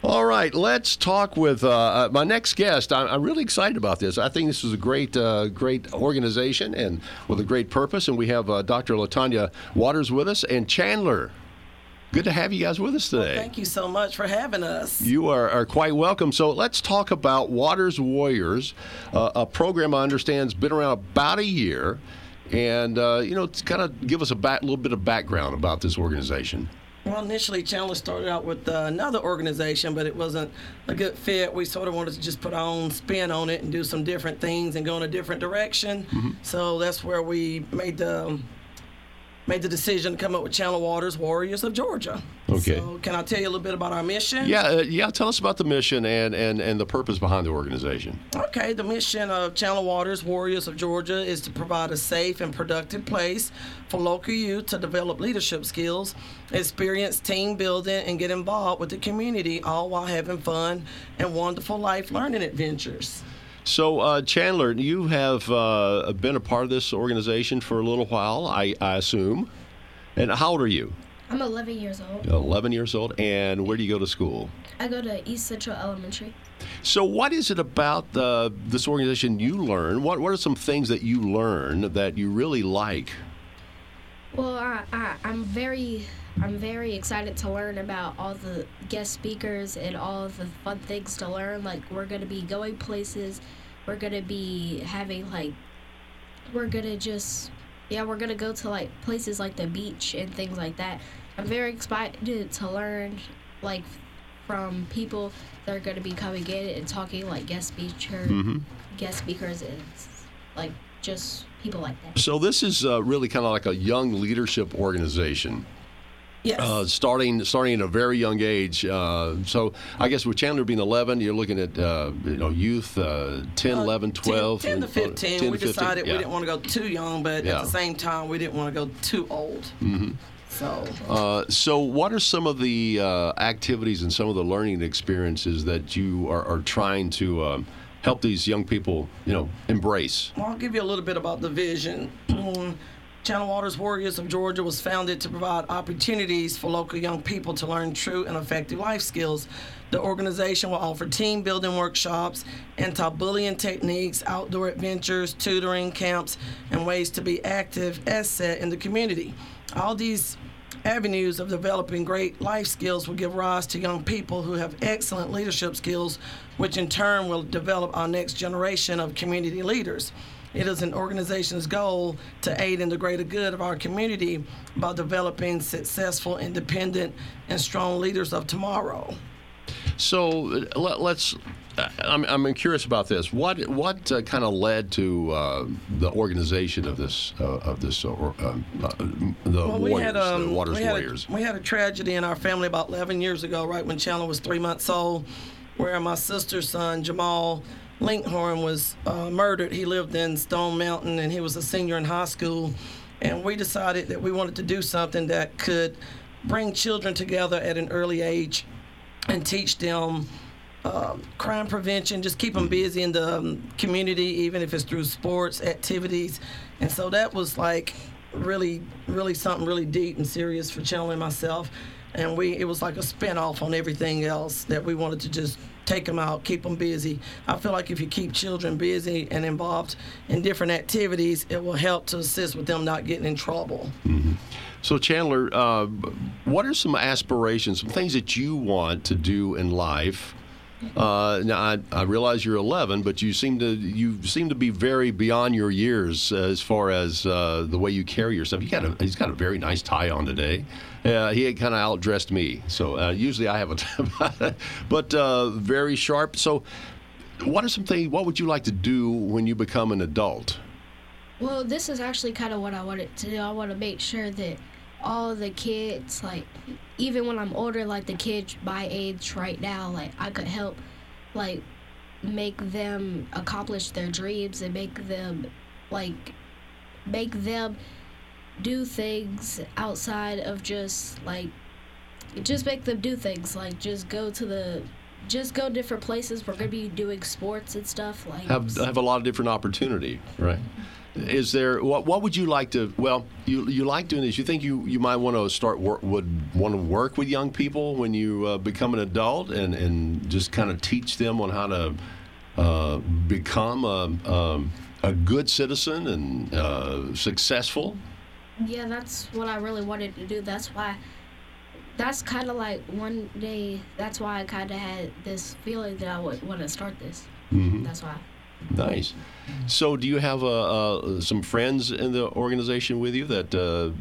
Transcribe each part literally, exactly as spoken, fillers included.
All right, let's talk with uh, my next guest. I'm, I'm really excited about this. I think this is a great, uh, great organization and with a great purpose. And we have uh, Doctor LaTanya Waters with us and Chandler. Good to have you guys with us today. Well, thank you so much for having us. You are, are quite welcome. So let's talk about Waters Warriors, uh, a program I understand has been around about a year. And, uh, you know, to kind of give us a back, little bit of background about this organization. Well, initially, Chandler started out with uh, another organization, but it wasn't a good fit. We sort of wanted to just put our own spin on it and do some different things and go in a different direction. Mm-hmm. So that's where we made the made the decision to come up with Chandler Waters Warriors of Georgia. Okay. So can I tell you a little bit about our mission? Yeah, uh, yeah. Tell us about the mission and, and, and the purpose behind the organization. Okay, the mission of Chandler Waters Warriors of Georgia is to provide a safe and productive place for local youth to develop leadership skills, experience team building, and get involved with the community, all while having fun and wonderful life learning adventures. So, uh, Chandler, you have uh, been a part of this organization for a little while, I, I assume. And how old are you? I'm eleven years old. eleven years old. And where do you go to school? I go to East Central Elementary. So what is it about uh, this organization you learn? What, what are some things that you learn that you really like? Well, I, I, I'm very... I'm very excited to learn about all the guest speakers and all the fun things to learn. Like, we're going to be going places. We're going to be having, like, we're going to just, yeah, we're going to go to, like, places like the beach and things like that. I'm very excited to learn, like, from people that are going to be coming in and talking, like, guest speaker, mm-hmm. guest speakers and, like, just people like that. So this is uh, really kind of like a young leadership organization. Yes. Uh, starting starting at a very young age. Uh, so I guess with Chandler being eleven, you're looking at uh, you know youth uh, ten, uh, eleven, twelve. ten, ten to fifteen. ten we to fifteen. decided Yeah. we didn't want to go too young, but yeah. at the same time, we didn't want to go too old. Mm-hmm. So, uh, so what are some of the uh, activities and some of the learning experiences that you are, are trying to um, help these young people, you know, embrace? Well, I'll give you a little bit about the vision. Chandler Waters Warriors of Georgia was founded to provide opportunities for local young people to learn true and effective life skills. The organization will offer team building workshops, anti-bullying techniques, outdoor adventures, tutoring, camps, and ways to be active asset in the community. All these avenues of developing great life skills will give rise to young people who have excellent leadership skills, which in turn will develop our next generation of community leaders. It is an organization's goal to aid in the greater good of our community by developing successful, independent, and strong leaders of tomorrow. So uh, let, let's. I'm, I'm curious about this. What what uh, kind of led to uh, the organization of this uh, of this uh, uh, the well, Warriors, we had, um, the Waters we had Warriors? A, we had a tragedy in our family about eleven years ago, right when Chandler was three months old, where my sister's son Jamal Linkhorn was uh, murdered. He lived in Stone Mountain, and he was a senior in high school. And we decided that we wanted to do something that could bring children together at an early age and teach them uh, crime prevention, just keep them busy in the um, community, even if it's through sports, activities. And so that was like really, really something really deep and serious for Chandler and myself. And we it was like a spinoff on everything else that we wanted to just take them out, keep them busy. I feel like if you keep children busy and involved in different activities, it will help to assist with them not getting in trouble. Mm-hmm. So Chandler, uh, what are some aspirations, some things that you want to do in life? Uh, now I, I realize you're eleven, but you seem to you seem to be very beyond your years uh, as far as uh, the way you carry yourself. You got a, he's got a very nice tie on today. Uh, he kind of outdressed me, so uh, usually I have a, but uh, very sharp. So, what are some things? What would you like to do when you become an adult? Well, this is actually kind of what I wanted to do. I want to make sure that all the kids, like, even when I'm older, like the kids my age right now, like I could help, like, make them accomplish their dreams and make them, like, make them do things outside of just, like, just make them do things, like, just go to the, just go different places. We're going to be doing sports and stuff. like Have have a lot of different opportunity, right? is there what what would you like to? Well, you you like doing this. You think you, you might want to start work would want to work with young people when you uh, become an adult and, and just kind of teach them on how to uh, become a, a a good citizen and uh, successful. Yeah, that's what I really wanted to do. That's why. That's kind of like one day. That's why I kind of had this feeling that I would want to start this. Mm-hmm. That's why. Nice. So, do you have uh, uh, some friends in the organization with you that uh,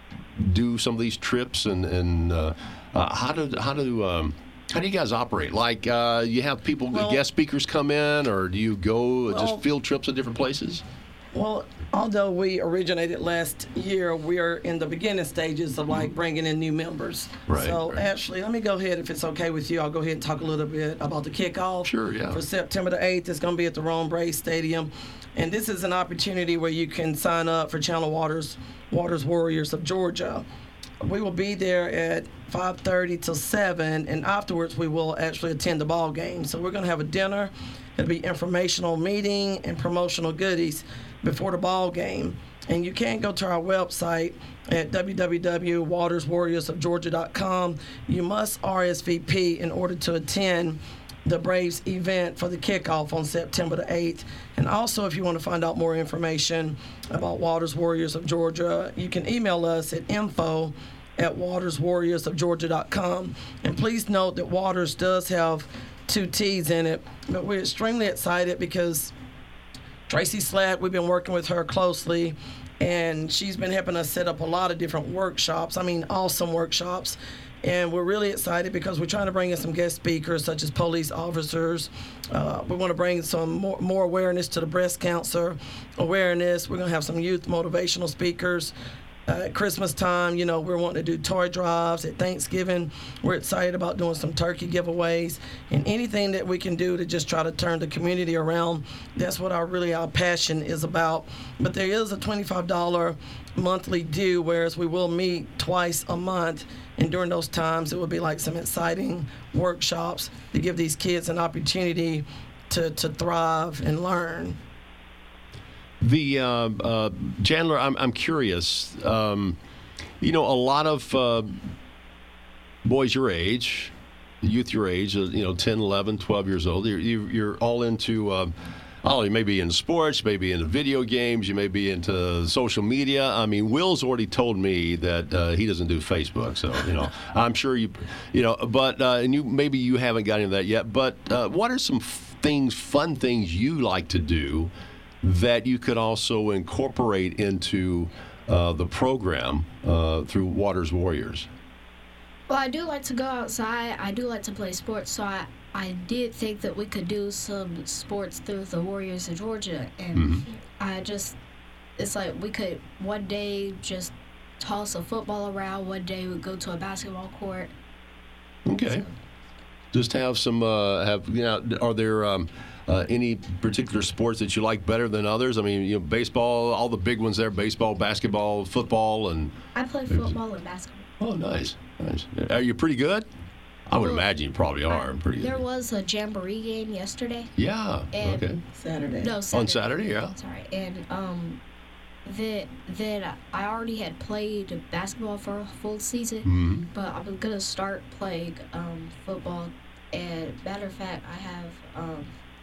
do some of these trips, and and uh, uh, how do how do um, how do you guys operate? Like, uh, you have people, Well, guest speakers come in, or do you go well, just field trips at different places? Well, although we originated last year, we are in the beginning stages of like bringing in new members. Right, So right. actually, let me go ahead, if it's okay with you, I'll go ahead and talk a little bit about the kickoff. Sure, yeah. For September the eighth, it's going to be at the Rome Braves Stadium. And this is an opportunity where you can sign up for Chandler Waters, Waters Warriors of Georgia. We will be there at five thirty till seven, and afterwards we will actually attend the ball game. So we're going to have a dinner. It'll be informational meeting and promotional goodies before the ball game. And you can go to our website at w w w dot waters warriors of georgia dot com. You must R S V P in order to attend the Braves event for the kickoff on September the eighth. And also, if you want to find out more information about Waters Warriors of Georgia, you can email us at info at waters warriors of georgia dot com. And please note that Waters does have two T's in it, but we're extremely excited because Tracy Slatt, we've been working with her closely, and she's been helping us set up a lot of different workshops. I mean, awesome workshops. And we're really excited because we're trying to bring in some guest speakers, such as police officers. Uh, we want to bring some more, more awareness to the breast cancer awareness. We're going to have some youth motivational speakers. Uh, at Christmas time, you know, we're wanting to do toy drives. At Thanksgiving, we're excited about doing some turkey giveaways and anything that we can do to just try to turn the community around. That's what our really our passion is about. But there is a twenty-five dollars monthly due, whereas we will meet twice a month. And during those times, it will be like some exciting workshops to give these kids an opportunity to, to thrive and learn. The uh, uh, Chandler, I'm I'm curious. Um, you know, a lot of uh, boys your age, youth your age, uh, you know, ten, eleven, twelve years old. You're you're all into. Uh, Oh, you may be into sports, you may be into video games, you may be into social media. I mean, Will's already told me that uh, he doesn't do Facebook, so you know, I'm sure you, you know, but uh, and you maybe you haven't got into that yet. But uh, what are some f- things, fun things you like to do that you could also incorporate into uh, the program uh, through Waters Warriors? Well, I do like to go outside. I do like to play sports, so I, I did think that we could do some sports through the Warriors of Georgia. And Mm-hmm. I just, it's like we could one day just toss a football around, one day we'd go to a basketball court. Okay. So, Just have some, uh, have, you know, are there um, uh, any particular sports that you like better than others? I mean, you know, baseball, all the big ones there, baseball, basketball, football, and... I play football and basketball. Oh, nice, nice. Are you pretty good? I would Well, imagine you probably are pretty There good. was a jamboree game yesterday. Yeah, And- okay. Saturday. No, Saturday. On Saturday, yeah. Sorry. And um, then then I already had played basketball for a full season, Mhm. but I'm gonna start playing um, football. And matter of fact, I have um,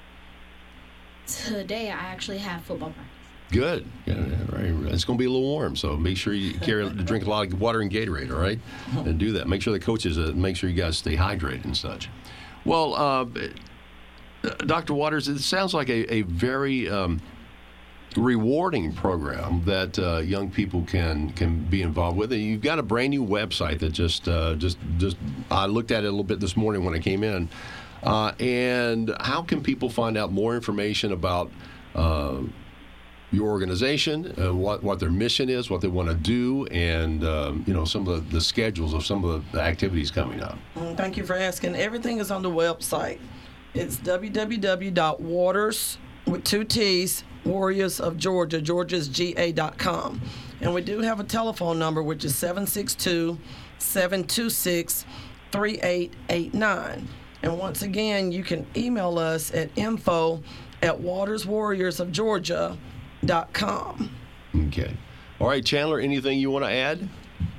today. I actually have football practice. Good. Yeah, right. It's going to be a little warm, so make sure you carry drink a lot of water and Gatorade, all right? And do that. Make sure the coaches uh, make sure you guys stay hydrated and such. Well, uh, Doctor Waters, it sounds like a, a very um, rewarding program that uh, young people can can be involved with. And you've got a brand new website that just uh, just just I looked at it a little bit this morning when I came in. Uh, and how can people find out more information about uh, your organization, uh, what what their mission is, what they want to do, and um, you know some of the, the schedules of some of the activities coming up? Mm, Thank you for asking. Everything is on the website. It's w w w dot waters with two T's Warriors of Georgia, Georgia's G A dot com. And we do have a telephone number, which is seven six two, seven two six, three eight eight nine. And once again, you can email us at info at waters warriors of georgia dot com. Okay. All right, Chandler, anything you want to add?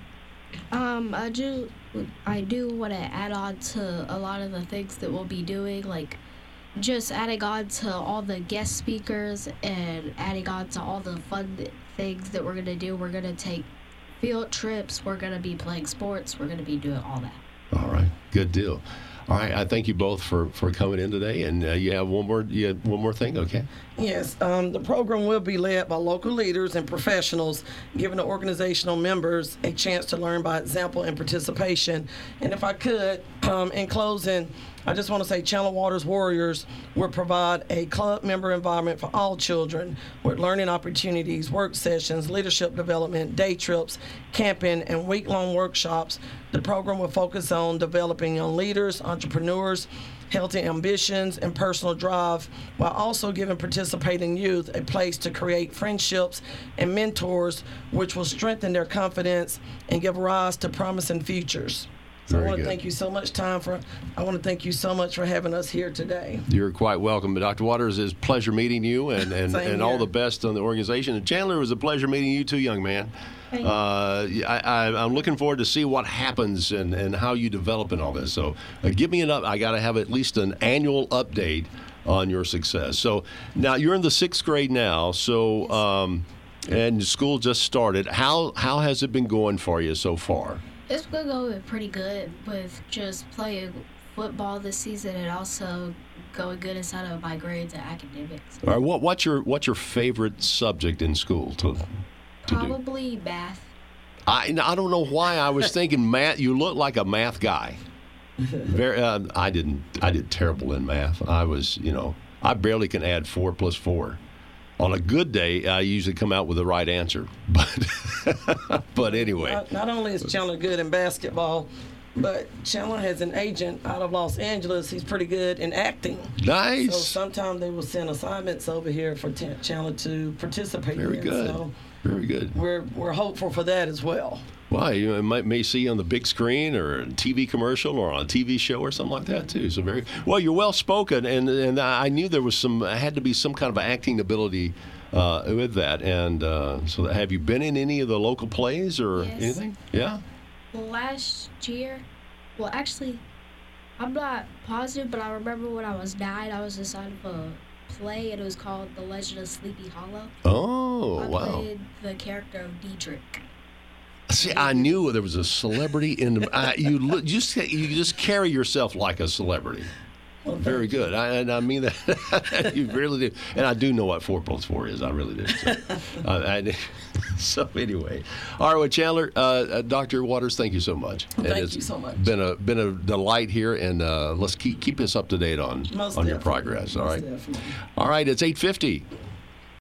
Um, I do, I do want to add on to a lot of the things that we'll be doing, like just adding on to all the guest speakers and adding on to all the fun things that we're going to do. We're going to take field trips. We're going to be playing sports. We're going to be doing all that. All right. Good deal. All right. I thank you both for, for coming in today. And uh, you have one more you have one more thing, okay? Yes, um, the program will be led by local leaders and professionals, giving the organizational members a chance to learn by example and participation. And if I could, um, in closing, I just want to say Chandler Waters Warriors will provide a club member environment for all children with learning opportunities, work sessions, leadership development, day trips, camping, and week-long workshops. The program will focus on developing young leaders, entrepreneurs, healthy ambitions, and personal drive, while also giving participating youth a place to create friendships and mentors which will strengthen their confidence and give rise to promising futures. So Very I want to good. thank you so much time for I want to thank you so much for having us here today. You're quite welcome. But Doctor Waters, it's a pleasure meeting you, and, and, Same and all here. the best on the organization. And Chandler, it was a pleasure meeting you too, young man. Thank you. Uh, I, I, I'm looking forward to see what happens and, and how you develop in all this. So uh, give me an up. I got to have at least an annual update on your success. So now you're in the sixth grade now. So um, and school just started. How how has it been going for you so far? It's been going pretty good with just playing football this season and also going good inside of my grades and academics. All right, what what's your what's your favorite subject in school to to do? Probably math. I I don't know why I was thinking math. You look like a math guy. Very. Uh, I didn't. I did terrible in math. I was. You know. I barely can add four plus four. On a good day, I usually come out with the right answer. But but anyway. Not, not only is Chandler good in basketball, but Chandler has an agent out of Los Angeles. He's pretty good in acting. Nice. So sometimes they will send assignments over here for T- Chandler to participate Very in. good. So Very good. we're we're hopeful for that as well. Well, you know, might may see you on the big screen or a T V commercial or on a T V show or something like that too. So very well. You're well spoken, and and I knew there was some had to be some kind of acting ability uh, with that. And uh, so, have you been in any of the local plays or Yes. anything? Yeah. Last year, well, actually, I'm not positive, but I remember when I was nine, I was inside of a play, and it was called The Legend of Sleepy Hollow. Oh, I wow. played the character of Dietrich. See, I knew there was a celebrity in the. I, you look, just you just carry yourself like a celebrity. Well, Very good. I, and I mean that. You really do. And I do know what four plus four is. I really do. So, uh, I, so anyway, all right, well, Chandler, uh, uh, Doctor Waters, thank you so much. Well, And thank it's you so much. Been a been a delight here, and uh, let's keep keep us up to date on Most on your definitely. progress. All Most right. definitely. All right. It's eight fifty.